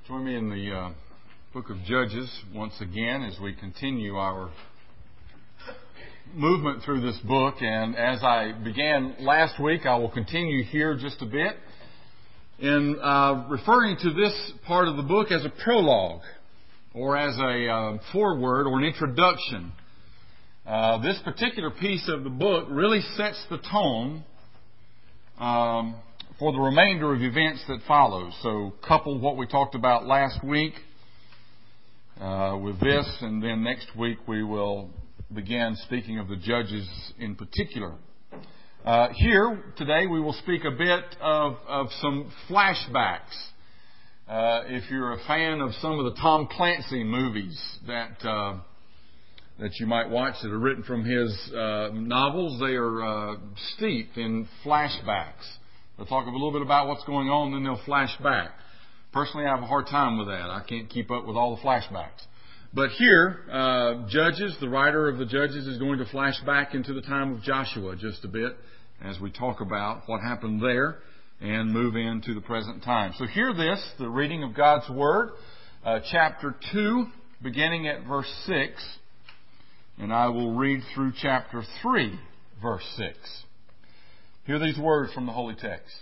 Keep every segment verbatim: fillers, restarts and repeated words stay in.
Join me in the uh, book of Judges once again as we continue our movement through this book. And as I began last week, I will continue here just a bit in uh, referring to this part of the book as a prologue or as a uh, foreword or an introduction. Uh, this particular piece of the book really sets the tone um, for the remainder of events that follow. So couple what we talked about last week uh, with this, and then next week we will begin speaking of the judges in particular. Uh, here today we will speak a bit of, of some flashbacks. Uh, if you're a fan of some of the Tom Clancy movies that uh, that you might watch that are written from his uh, novels, they are uh, steeped in flashbacks. They'll talk a little bit about what's going on, then they'll flash back. Personally, I have a hard time with that. I can't keep up with all the flashbacks. But here, uh, Judges, the writer of the Judges is going to flash back into the time of Joshua just a bit as we talk about what happened there and move into the present time. So hear this, the reading of God's Word, uh, chapter two, beginning at verse six, and I will read through chapter three, verse six. Hear these words from the holy text.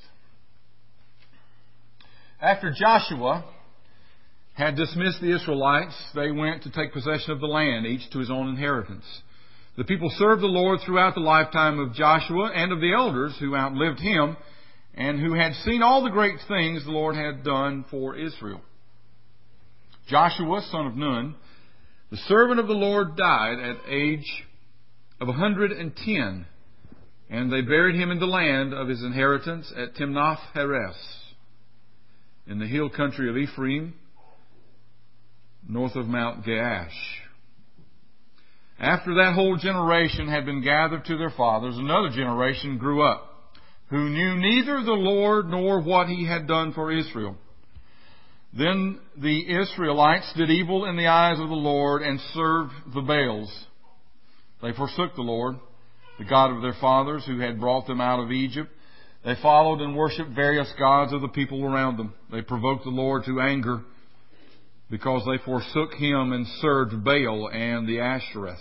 After Joshua had dismissed the Israelites, they went to take possession of the land, each to his own inheritance. The people served the Lord throughout the lifetime of Joshua and of the elders who outlived him and who had seen all the great things the Lord had done for Israel. Joshua, son of Nun, the servant of the Lord, died at age of one hundred ten. And they buried him in the land of his inheritance at Timnath-Heres, in the hill country of Ephraim, north of Mount Gaash. After that whole generation had been gathered to their fathers, another generation grew up, who knew neither the Lord nor what he had done for Israel. Then the Israelites did evil in the eyes of the Lord and served the Baals. They forsook the Lord, the God of their fathers, who had brought them out of Egypt. They followed and worshipped various gods of the people around them. They provoked the Lord to anger because they forsook him and served Baal and the Ashereths.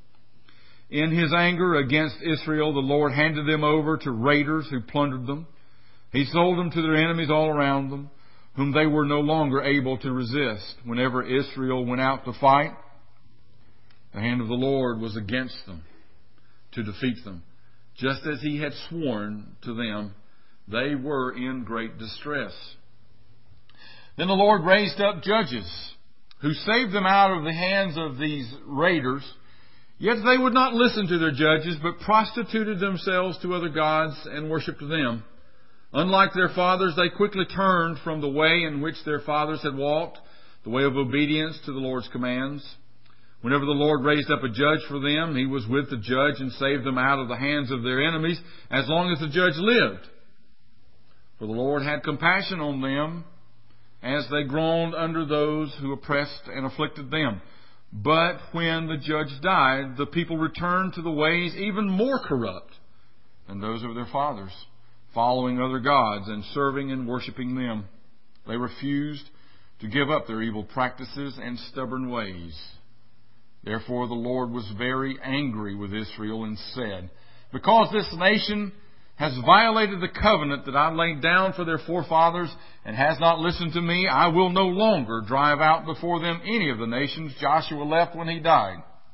In his anger against Israel, the Lord handed them over to raiders who plundered them. He sold them to their enemies all around them, whom they were no longer able to resist. Whenever Israel went out to fight, the hand of the Lord was against them to defeat them. Just as he had sworn to them, they were in great distress. Then the Lord raised up judges who saved them out of the hands of these raiders. Yet they would not listen to their judges, but prostituted themselves to other gods and worshipped them. Unlike their fathers, they quickly turned from the way in which their fathers had walked, the way of obedience to the Lord's commands. Whenever the Lord raised up a judge for them, he was with the judge and saved them out of the hands of their enemies as long as the judge lived. For the Lord had compassion on them as they groaned under those who oppressed and afflicted them. But when the judge died, the people returned to the ways even more corrupt than those of their fathers, following other gods and serving and worshiping them. They refused to give up their evil practices and stubborn ways. Therefore the Lord was very angry with Israel and said, because this nation has violated the covenant that I laid down for their forefathers and has not listened to me, I will no longer drive out before them any of the nations Joshua left when he died.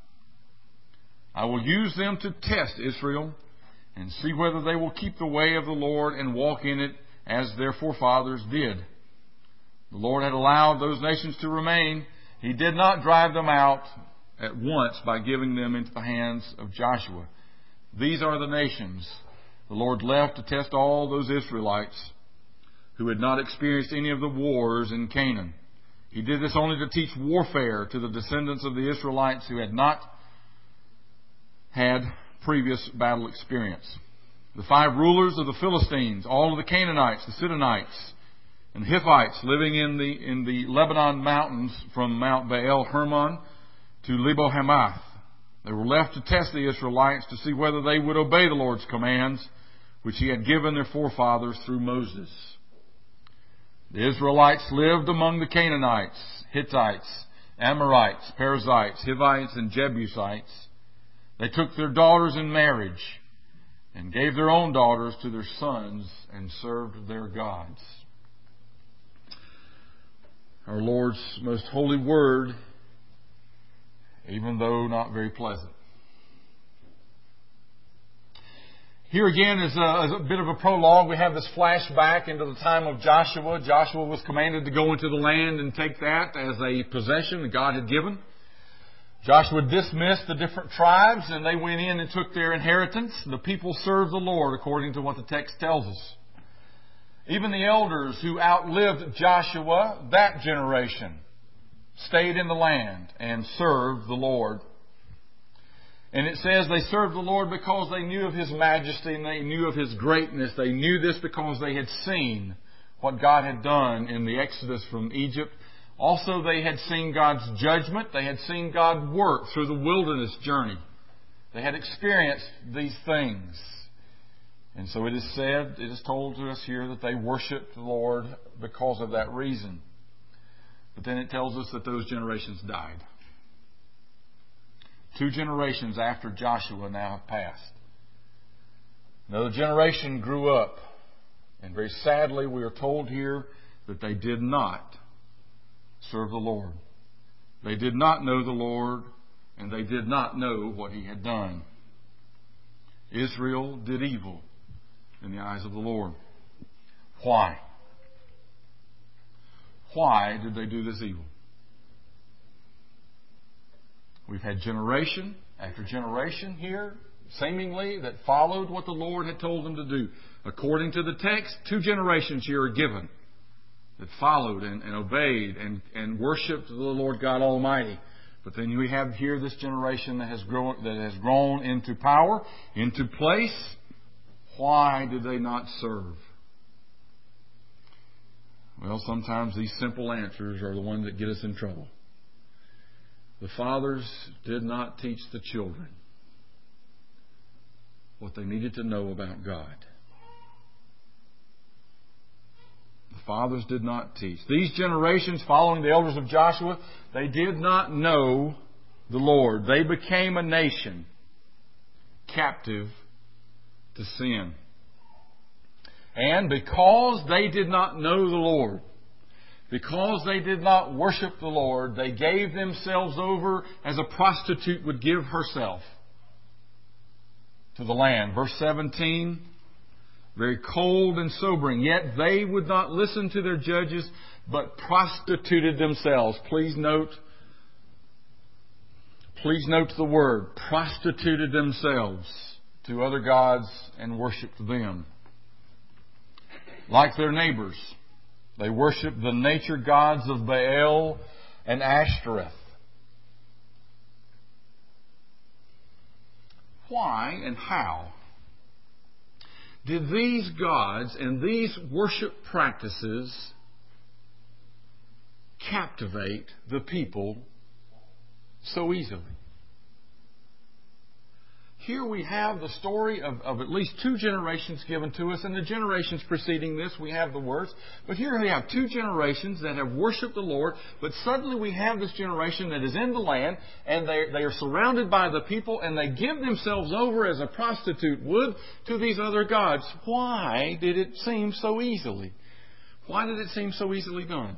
I will use them to test Israel and see whether they will keep the way of the Lord and walk in it as their forefathers did. The Lord had allowed those nations to remain. He did not drive them out at once by giving them into the hands of Joshua. These are the nations the Lord left to test all those Israelites who had not experienced any of the wars in Canaan. He did this only to teach warfare to the descendants of the Israelites who had not had previous battle experience. The five rulers of the Philistines, all of the Canaanites, the Sidonites, and Hittites living in the in the Lebanon mountains from Mount Baal Hermon to Lebo Hamath. They were left to test the Israelites to see whether they would obey the Lord's commands, which he had given their forefathers through Moses. The Israelites lived among the Canaanites, Hittites, Amorites, Perizzites, Hivites, and Jebusites. They took their daughters in marriage and gave their own daughters to their sons and served their gods. Our Lord's most holy word, even though not very pleasant. Here again is a, is a bit of a prologue. We have this flashback into the time of Joshua. Joshua was commanded to go into the land and take that as a possession that God had given. Joshua dismissed the different tribes and they went in and took their inheritance. The people served the Lord according to what the text tells us. Even the elders who outlived Joshua, that generation, stayed in the land and served the Lord. And it says they served the Lord because they knew of His majesty and they knew of His greatness. They knew this because they had seen what God had done in the Exodus from Egypt. Also, they had seen God's judgment. They had seen God work through the wilderness journey. They had experienced these things. And so it is said, it is told to us here that they worshiped the Lord because of that reason. But then it tells us that those generations died. Two generations after Joshua now have passed. Another generation grew up. And very sadly, we are told here that they did not serve the Lord. They did not know the Lord, and they did not know what He had done. Israel did evil in the eyes of the Lord. Why? Why did they do this evil? We've had generation after generation here, seemingly, that followed what the Lord had told them to do. According to the text, two generations here are given that followed and, and obeyed and, and worshipped the Lord God Almighty. But then we have here this generation that has grown, that has grown into power, into place. Why did they not serve? Well, sometimes these simple answers are the ones that get us in trouble. The fathers did not teach the children what they needed to know about God. The fathers did not teach. These generations following the elders of Joshua, they did not know the Lord. They became a nation captive to sin. And because they did not know the Lord, because they did not worship the Lord, they gave themselves over as a prostitute would give herself to the land. Verse seventeen, very cold and sobering. Yet they would not listen to their judges, but prostituted themselves. Please note, please note the word, prostituted themselves to other gods and worshipped them. Like their neighbors, they worshiped the nature gods of Baal and Ashtoreth. Why and how did these gods and these worship practices captivate the people so easily? Here we have the story of, of at least two generations given to us. In the generations preceding this, we have the words. But here we have two generations that have worshipped the Lord. But suddenly we have this generation that is in the land, and they, they are surrounded by the people, and they give themselves over as a prostitute would to these other gods. Why did it seem so easily? Why did it seem so easily done?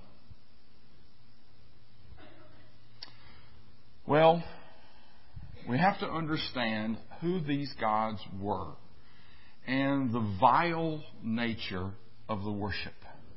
Well, we have to understand who these gods were and the vile nature of the worship.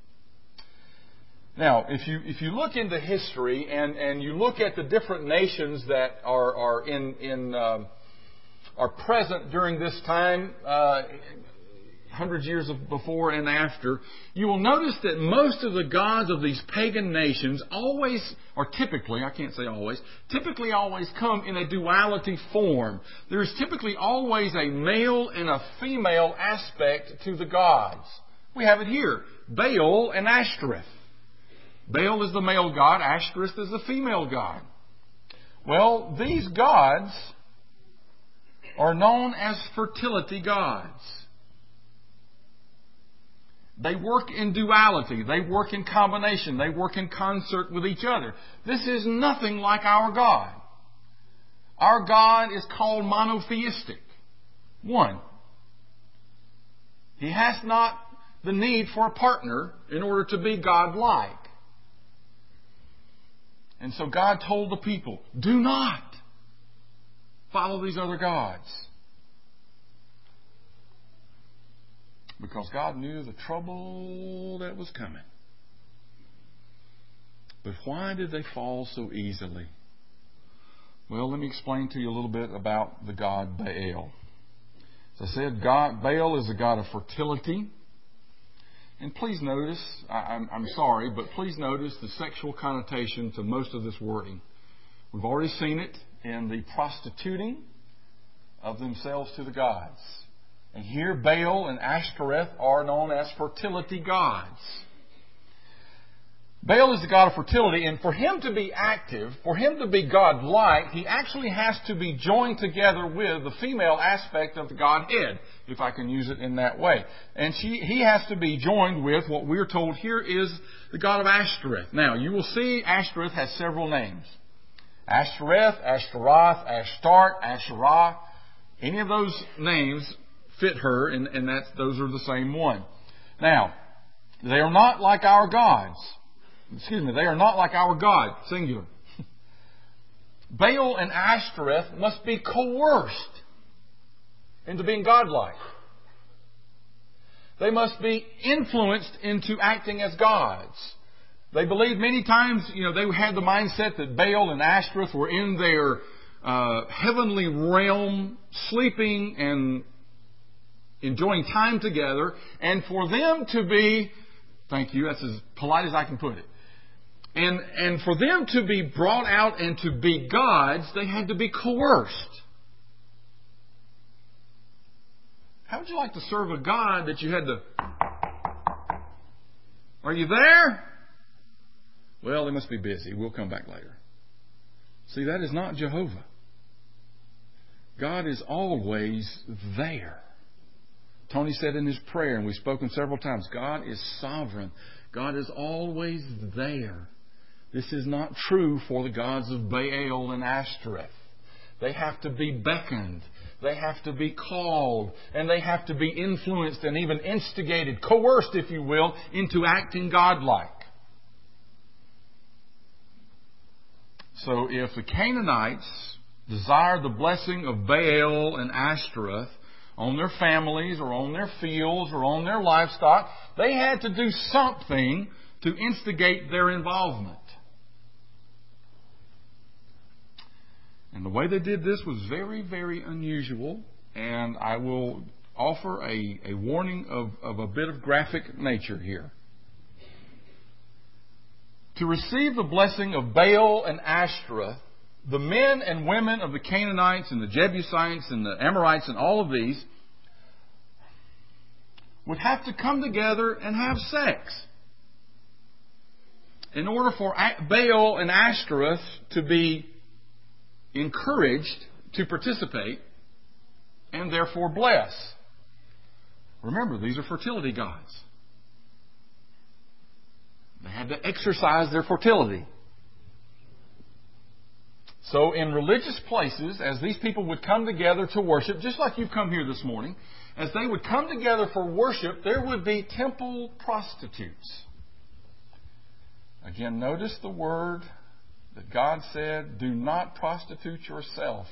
Now, if you if you look into history and, and you look at the different nations that are are in in uh, are present during this time, uh, hundreds of years of before and after, you will notice that most of the gods of these pagan nations always, or typically, I can't say always, typically always come in a duality form. There is typically always a male and a female aspect to the gods. We have it here, Baal and Ashtoreth. Baal is the male god, Ashtoreth is the female god. Well, these gods are known as fertility gods. They work in duality. They work in combination. They work in concert with each other. This is nothing like our God. Our God is called monotheistic. One. He has not the need for a partner in order to be God-like. And so God told the people, do not follow these other gods. Because God knew the trouble that was coming. But why did they fall so easily? Well, let me explain to you a little bit about the god Baal. As I said, God, Baal is a god of fertility. And please notice, I, I'm, I'm sorry, but please notice the sexual connotation to most of this wording. We've already seen it in the prostituting of themselves to the gods. And here Baal and Ashtoreth are known as fertility gods. Baal is the god of fertility, and for him to be active, for him to be God-like, he actually has to be joined together with the female aspect of the Godhead, if I can use it in that way. And she, he has to be joined with what we're told here is the god of Ashtoreth. Now, you will see Ashtoreth has several names. Ashtoreth, Ashtaroth, Ashtart, Asherah. Any of those names fit her, and, and that's, those are the same one. Now, they are not like our gods. Excuse me, they are not like our God, singular. Baal and Ashtoreth must be coerced into being godlike. They must be influenced into acting as gods. They believed many times, you know, they had the mindset that Baal and Ashtoreth were in their uh, heavenly realm, sleeping and enjoying time together, and for them to be, thank you, that's as polite as I can put it, and and for them to be brought out and to be gods, they had to be coerced. How would you like to serve a God that you had to, are you there? Well, they must be busy. We'll come back later. See, that is not Jehovah. God is always there. Tony said in his prayer, and we've spoken several times, God is sovereign. God is always there. This is not true for the gods of Baal and Ashtoreth. They have to be beckoned. They have to be called. And they have to be influenced and even instigated, coerced, if you will, into acting godlike. So if the Canaanites desired the blessing of Baal and Ashtoreth on their families or on their fields or on their livestock, they had to do something to instigate their involvement. And the way they did this was very, very unusual, and I will offer a, a warning of, of a bit of graphic nature here. To receive the blessing of Baal and Ashtoreth, the men and women of the Canaanites and the Jebusites and the Amorites and all of these would have to come together and have sex in order for Baal and Ashtoreth to be encouraged to participate and therefore bless. Remember, these are fertility gods. They had to exercise their fertility. So in religious places, as these people would come together to worship, just like you've come here this morning, as they would come together for worship, there would be temple prostitutes. Again, notice the word that God said, do not prostitute yourself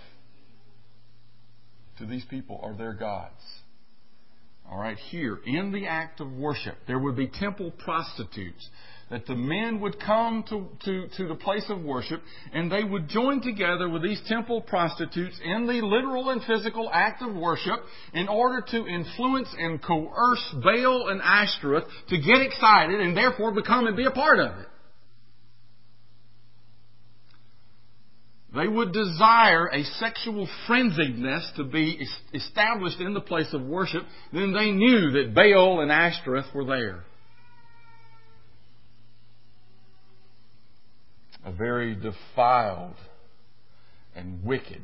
to these people or their gods. All right, here, in the act of worship, there would be temple prostitutes. That the men would come to, to, to the place of worship and they would join together with these temple prostitutes in the literal and physical act of worship in order to influence and coerce Baal and Ashtoreth to get excited and therefore become and be a part of it. They would desire a sexual frenziedness to be established in the place of worship. Then they knew that Baal and Ashtoreth were there. A very defiled and wicked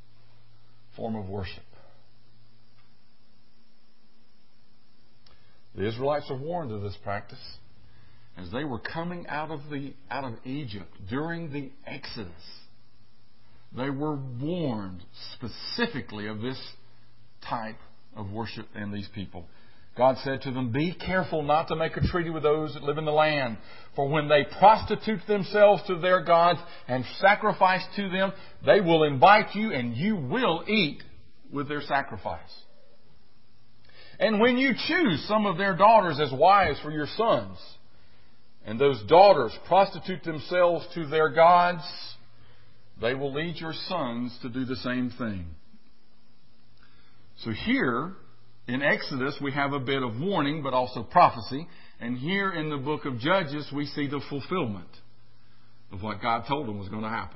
form of worship. The Israelites are warned of this practice. As they were coming out of the out of Egypt during the Exodus, they were warned specifically of this type of worship and these people. God said to them, "Be careful not to make a treaty with those that live in the land. For when they prostitute themselves to their gods and sacrifice to them, they will invite you and you will eat with their sacrifice. And when you choose some of their daughters as wives for your sons, and those daughters prostitute themselves to their gods, they will lead your sons to do the same thing." So here, in Exodus, we have a bit of warning, but also prophecy. And here in the book of Judges, we see the fulfillment of what God told them was going to happen.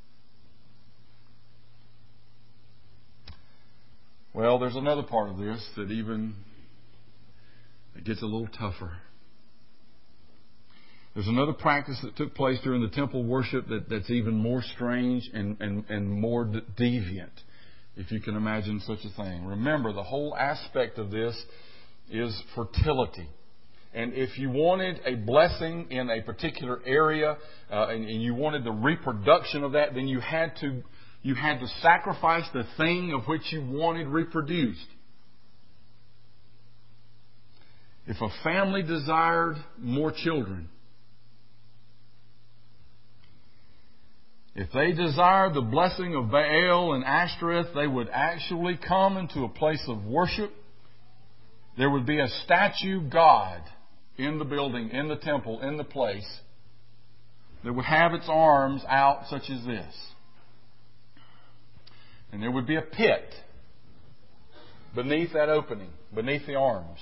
Well, there's another part of this that even it gets a little tougher. There's another practice that took place during the temple worship that, that's even more strange and, and, and more deviant, if you can imagine such a thing. Remember, the whole aspect of this is fertility. And if you wanted a blessing in a particular area uh, and, and you wanted the reproduction of that, then you had to you had to sacrifice the thing of which you wanted reproduced. If a family desired more children, if they desired the blessing of Baal and Ashtoreth, they would actually come into a place of worship. There would be a statue god in the building, in the temple, in the place, that would have its arms out such as this. And there would be a pit beneath that opening, beneath the arms.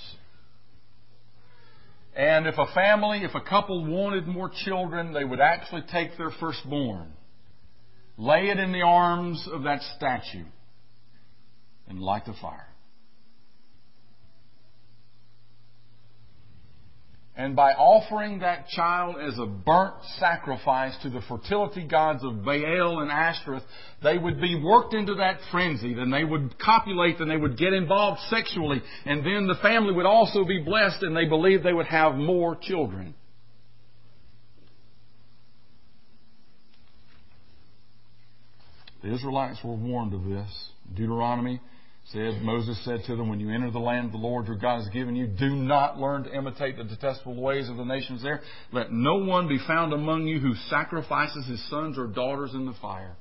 And if a family, if a couple wanted more children, they would actually take their firstborn, lay it in the arms of that statue, and light the fire. And by offering that child as a burnt sacrifice to the fertility gods of Baal and Ashtoreth, they would be worked into that frenzy. Then they would copulate and they would get involved sexually. And then the family would also be blessed and they believed they would have more children. The Israelites were warned of this. Deuteronomy said, Moses said to them, "When you enter the land the Lord your God has given you, do not learn to imitate the detestable ways of the nations there. Let no one be found among you who sacrifices his sons or daughters in the fire."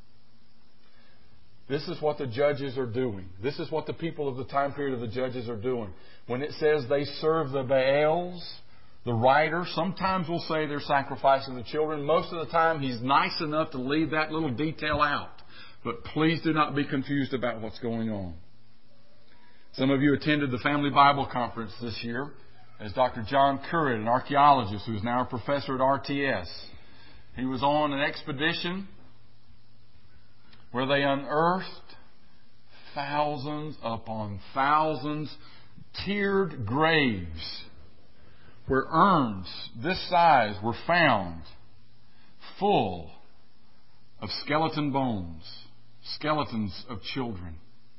This is what the judges are doing. This is what the people of the time period of the judges are doing. When it says they serve the Baals, the writer sometimes will say they're sacrificing the children. Most of the time he's nice enough to leave that little detail out. But please do not be confused about what's going on. Some of you attended the Family Bible Conference this year as Doctor John Currid, an archaeologist who is now a professor at R T S. He was on an expedition where they unearthed thousands upon thousands tiered graves where urns this size were found full of skeleton bones. Skeletons of children.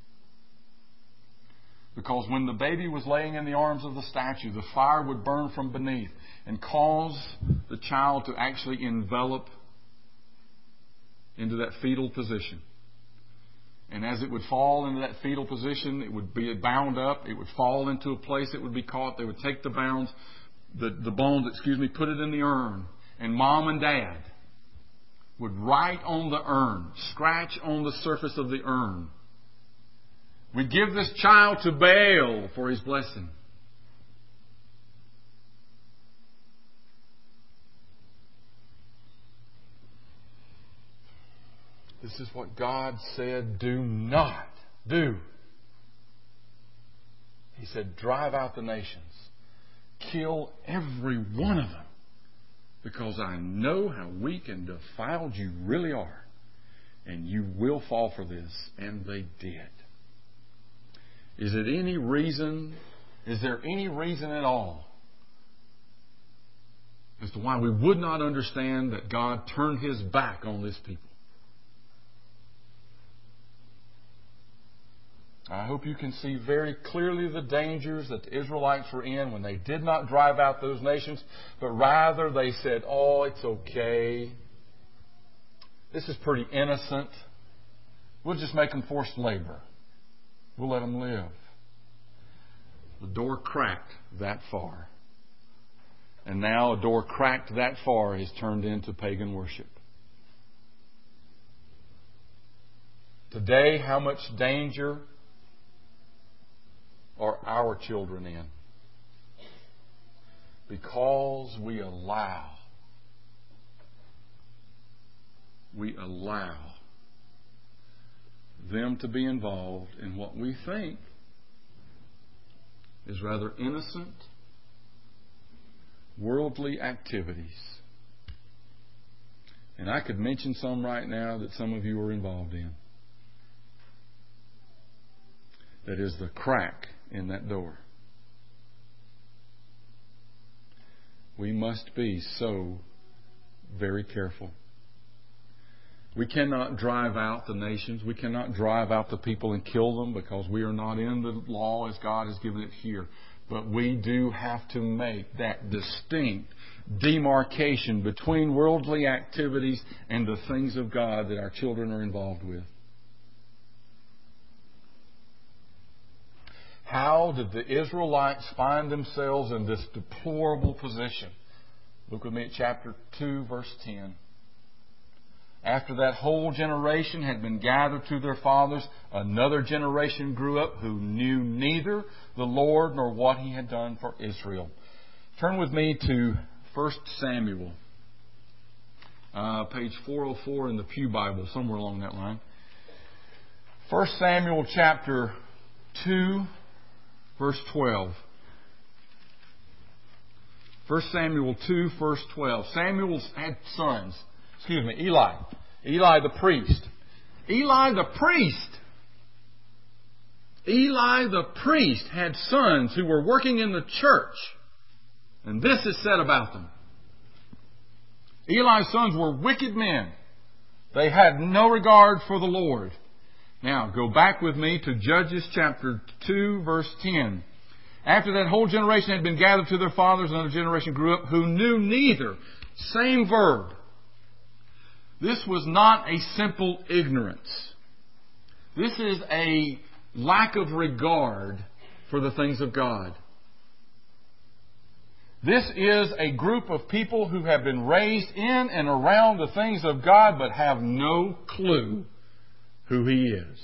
Because when the baby was laying in the arms of the statue, the fire would burn from beneath and cause the child to actually envelop into that fetal position. And as it would fall into that fetal position, it would be bound up. It would fall into a place it would be caught. They would take the bones, the, the bones, excuse me, put it in the urn. And mom and dad would write on the urn, scratch on the surface of the urn, "We give this child to Baal for his blessing." This is what God said do not do. He said, drive out the nations. Kill every one of them. Because I know how weak and defiled you really are. And you will fall for this. And they did. Is it any reason, is there any reason at all as to why we would not understand that God turned His back on this people? I hope you can see very clearly the dangers that the Israelites were in when they did not drive out those nations, but rather they said, oh, it's okay. This is pretty innocent. We'll just make them forced labor. We'll let them live. The door cracked that far. And now a door cracked that far is turned into pagan worship. Today, how much danger are our children in? Because we allow, we allow them to be involved in what we think is rather innocent, worldly activities. And I could mention some right now that some of you are involved in. That is the crack in that door. We must be so very careful. We cannot drive out the nations. We cannot drive out the people and kill them because we are not in the law as God has given it here. But we do have to make that distinct demarcation between worldly activities and the things of God that our children are involved with. How did the Israelites find themselves in this deplorable position? Look with me at chapter two, verse ten. After that whole generation had been gathered to their fathers, another generation grew up who knew neither the Lord nor what He had done for Israel. Turn with me to First Samuel, uh, page four oh four in the Pew Bible, somewhere along that line. First Samuel chapter two, verse twelve. First Samuel two, verse twelve. Samuel had sons. Excuse me, Eli. Eli the priest. Eli the priest. Eli the priest had sons who were working in the church. And this is said about them. Eli's sons were wicked men. They had no regard for the Lord. Now, go back with me to Judges chapter two, verse ten. After that whole generation had been gathered to their fathers, another generation grew up who knew neither. Same verb. This was not a simple ignorance. This is a lack of regard for the things of God. This is a group of people who have been raised in and around the things of God but have no clue who He is.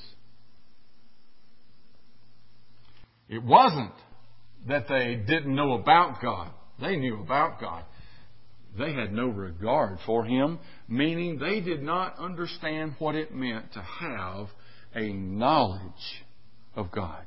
It wasn't that they didn't know about God. They knew about God. They had no regard for Him, meaning they did not understand what it meant to have a knowledge of God.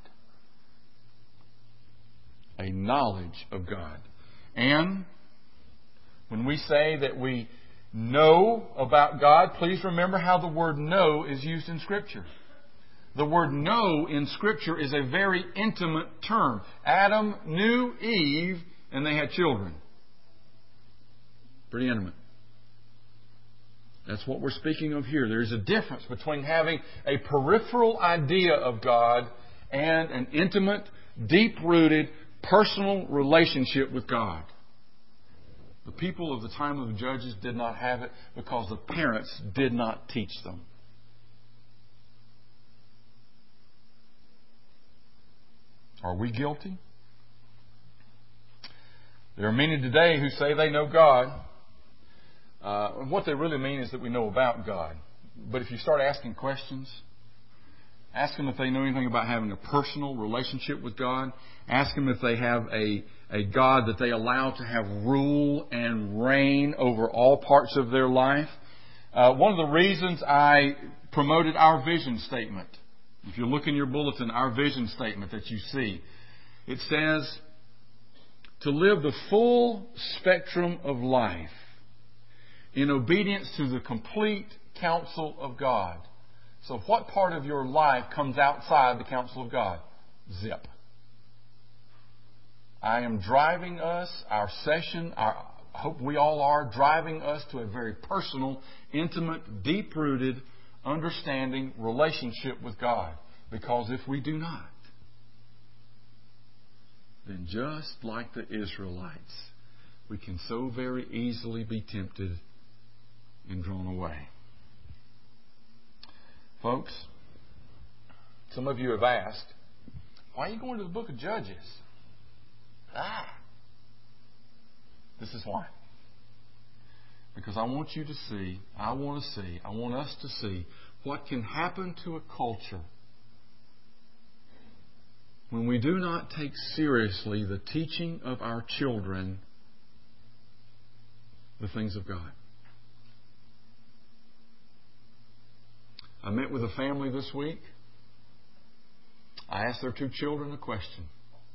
A knowledge of God. And when we say that we know about God, please remember how the word know is used in Scripture. The word know in Scripture is a very intimate term. Adam knew Eve and they had children. Pretty intimate. That's what we're speaking of here. There's a difference between having a peripheral idea of God and an intimate, deep-rooted, personal relationship with God. The people of the time of the judges did not have it because the parents did not teach them. Are we guilty? There are many today who say they know God. Uh, what they really mean is that we know about God. But if you start asking questions, ask them if they know anything about having a personal relationship with God. Ask them if they have a, a God that they allow to have rule and reign over all parts of their life. Uh, one of the reasons I promoted our vision statement, if you look in your bulletin, our vision statement that you see, it says, to live the full spectrum of life in obedience to the complete counsel of God. So what part of your life comes outside the counsel of God? Zip. I am driving us, our session, our, I hope we all are, driving us to a very personal, intimate, deep-rooted, understanding relationship with God. Because if we do not, then just like the Israelites, we can so very easily be tempted and drawn away. Folks, some of you have asked, why are you going to the book of Judges? Ah! This is why. Because I want you to see, I want to see, I want us to see what can happen to a culture when we do not take seriously the teaching of our children the things of God. I met with a family this week. I asked their two children a question.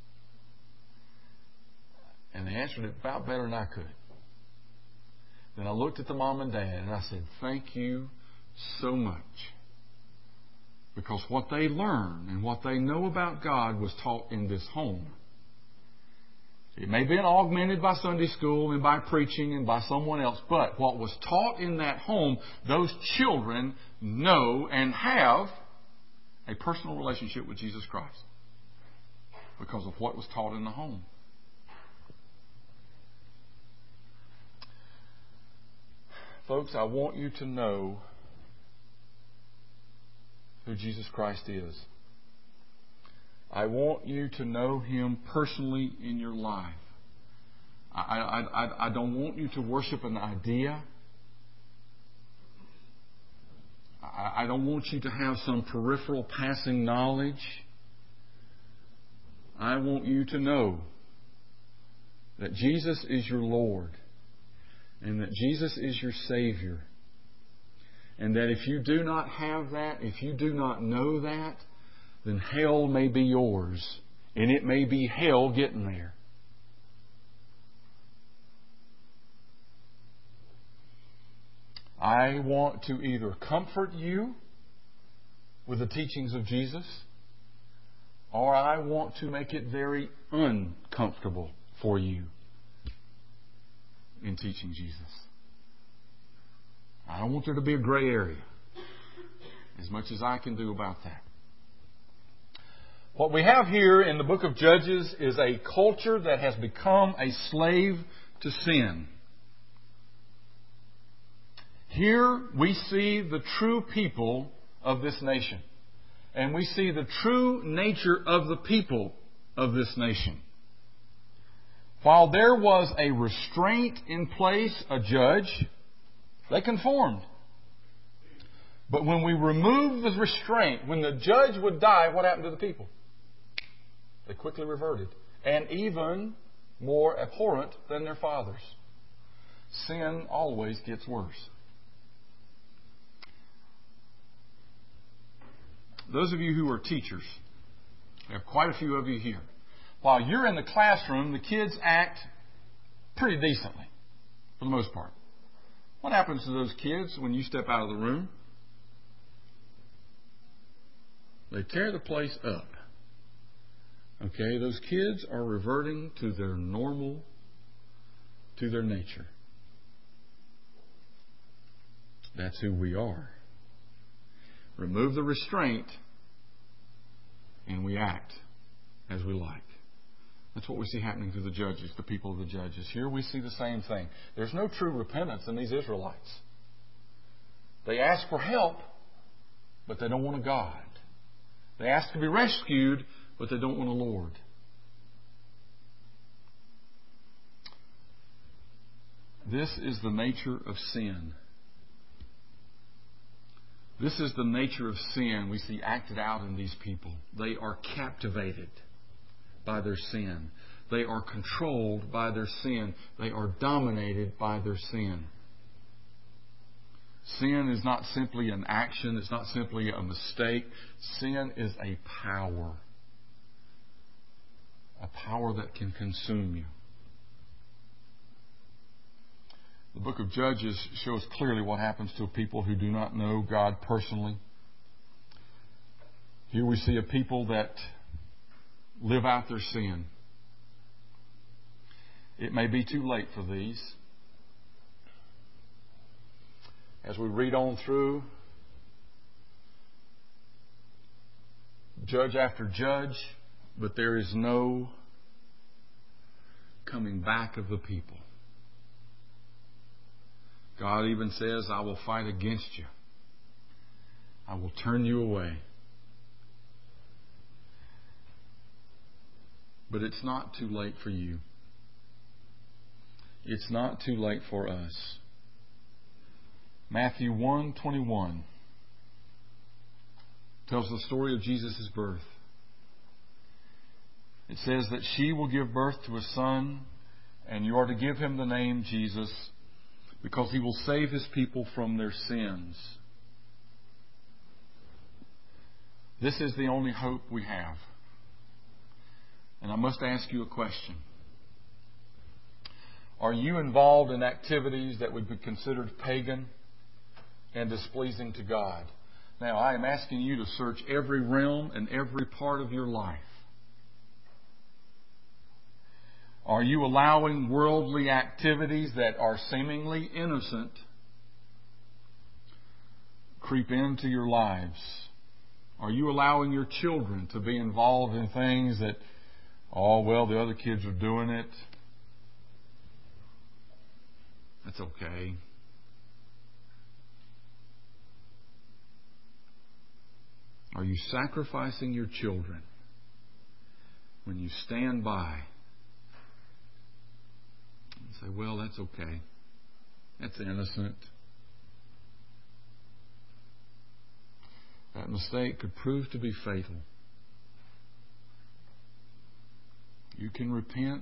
And they answered it about better than I could. Then I looked at the mom and dad and I said, thank you so much. Because what they learned and what they know about God was taught in this home. It may have been augmented by Sunday school and by preaching and by someone else, but what was taught in that home, those children know and have a personal relationship with Jesus Christ because of what was taught in the home. Folks, I want you to know who Jesus Christ is. I want you to know Him personally in your life. I, I, I, I don't want you to worship an idea. I, I don't want you to have some peripheral passing knowledge. I want you to know that Jesus is your Lord and that Jesus is your Savior. And that if you do not have that, if you do not know that, then hell may be yours. And it may be hell getting there. I want to either comfort you with the teachings of Jesus, or I want to make it very uncomfortable for you in teaching Jesus. I don't want there to be a gray area, as much as I can do about that. What we have here in the book of Judges is a culture that has become a slave to sin. Here we see the true people of this nation. And we see the true nature of the people of this nation. While there was a restraint in place, a judge, they conformed. But when we removed the restraint, when the judge would die, what happened to the people? They quickly reverted. And even more abhorrent than their fathers. Sin always gets worse. Those of you who are teachers, we have quite a few of you here. While you're in the classroom, the kids act pretty decently, for the most part. What happens to those kids when you step out of the room? They tear the place up. Okay, those kids are reverting to their normal, to their nature. That's who we are. Remove the restraint, and we act as we like. That's what we see happening to the judges, the people of the judges. Here we see the same thing. There's no true repentance in these Israelites. They ask for help, but they don't want a God. They ask to be rescued, but they don't want a Lord. This is the nature of sin. This is the nature of sin we see acted out in these people. They are captivated by their sin. They are controlled by their sin. They are dominated by their sin. Sin is not simply an action. It's not simply a mistake. Sin is a power. A power that can consume you. The book of Judges shows clearly what happens to people who do not know God personally. Here we see a people that live out their sin. It may be too late for these. As we read on through judge after judge, but there is no coming back of the people. God even says, I will fight against you. I will turn you away. But it's not too late for you. It's not too late for us. Matthew one twenty-one tells the story of Jesus' birth. It says that she will give birth to a son, and you are to give him the name Jesus, because he will save his people from their sins. This is the only hope we have. And I must ask you a question. Are you involved in activities that would be considered pagan and displeasing to God? Now, I am asking you to search every realm and every part of your life. Are you allowing worldly activities that are seemingly innocent creep into your lives? Are you allowing your children to be involved in things that, oh, well, the other kids are doing it. That's okay. Are you sacrificing your children when you stand by and say, well, that's okay. That's innocent. That mistake could prove to be fatal. You can repent.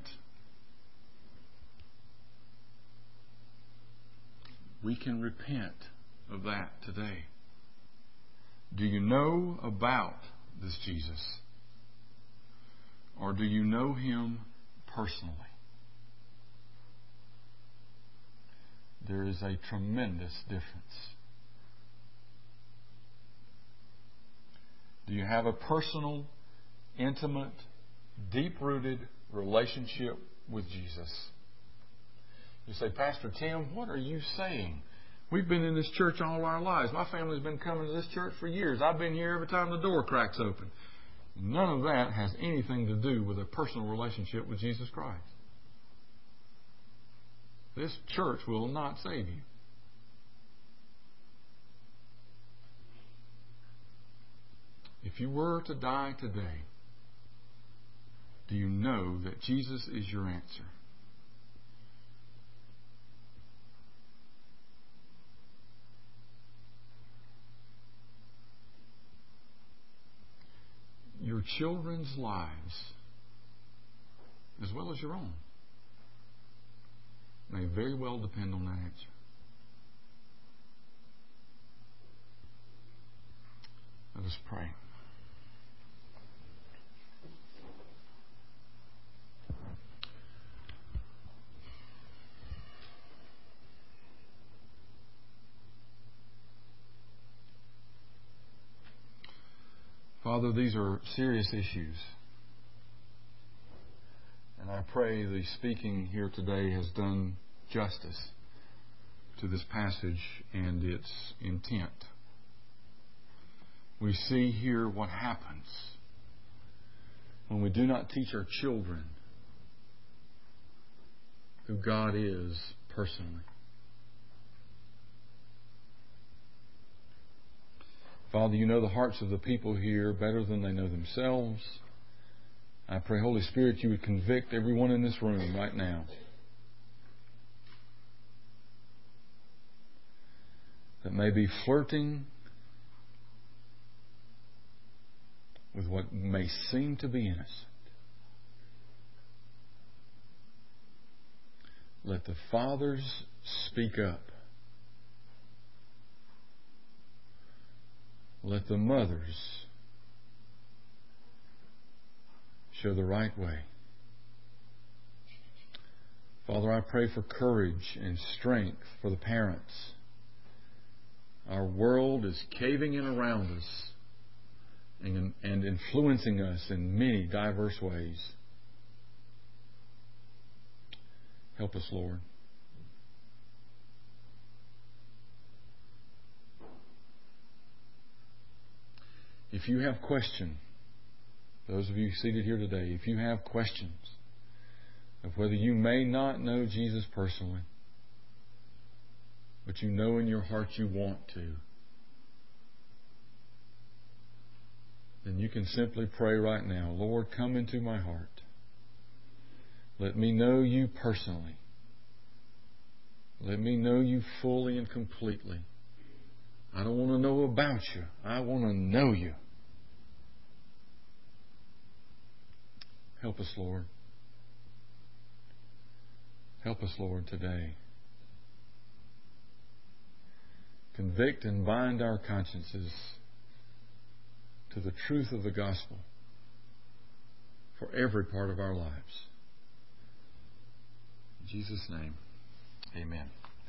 We can repent of that today. Do you know about this Jesus? Or do you know Him personally? There is a tremendous difference. Do you have a personal, intimate, deep-rooted relationship with Jesus? You say, Pastor Tim, what are you saying? We've been in this church all our lives. My family's been coming to this church for years. I've been here every time the door cracks open. None of that has anything to do with a personal relationship with Jesus Christ. This church will not save you. If you were to die today, do you know that Jesus is your answer? Your children's lives, as well as your own, may very well depend on that answer. Let us pray. Father, these are serious issues. And I pray the speaking here today has done justice to this passage and its intent. We see here what happens when we do not teach our children who God is personally. Father, you know the hearts of the people here better than they know themselves. I pray, Holy Spirit, you would convict everyone in this room right now. That may be flirting with what may seem to be innocent. Let the fathers speak up. Let the mothers show the right way. Father, I pray for courage and strength for the parents. Our world is caving in around us and, and influencing us in many diverse ways. Help us, Lord. If you have question Those of you seated here today, if you have questions of whether you may not know Jesus personally, but you know in your heart you want to, then you can simply pray right now, Lord, come into my heart. Let me know you personally. Let me know you fully and completely. I don't want to know about you. I want to know you. Help us, Lord. Help us, Lord, today. Convict and bind our consciences to the truth of the gospel for every part of our lives. In Jesus' name, amen.